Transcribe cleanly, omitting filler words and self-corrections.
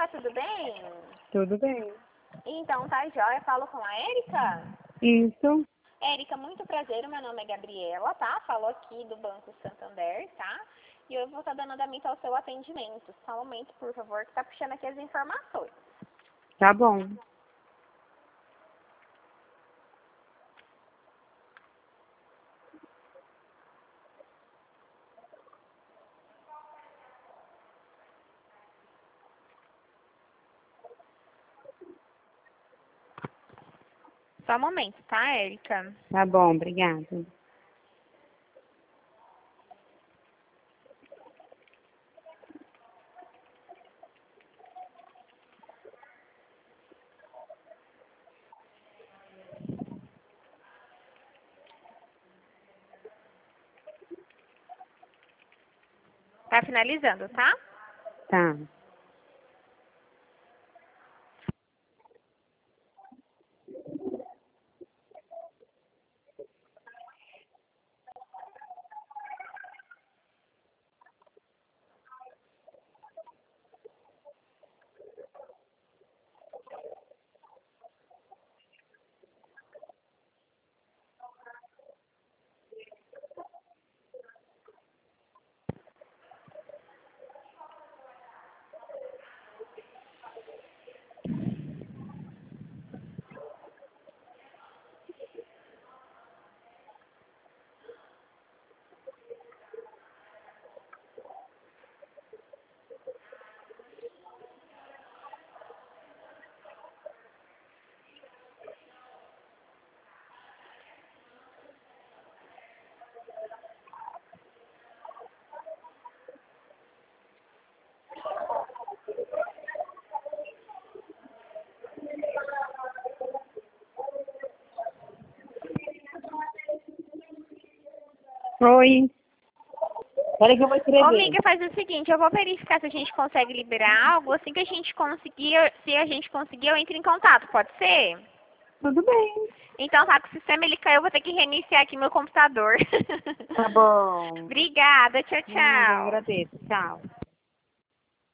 Érica, tudo bem? Tudo bem. Então, tá joia. Falo com a Érica? Isso. Érica, muito prazer. O meu nome é Gabriela, tá? Falo aqui do Banco Santander, tá? E eu vou estar dando andamento ao seu atendimento. Só um momento, por favor, que tá puxando aqui as informações. Tá bom. Só um momento, tá, Érica? Tá bom, obrigada. Tá finalizando, tá? Tá. Oi. Peraí que eu vou escrever. Ô, amiga, faz o seguinte, eu vou verificar se a gente consegue liberar algo. Assim que a gente conseguir, se a gente conseguir, eu entro em contato, pode ser? Tudo bem. Então tá, que o sistema ele caiu, eu vou ter que reiniciar aqui meu computador. Tá bom. Obrigada, tchau, Nada, eu tchau. agradeço. Tchau.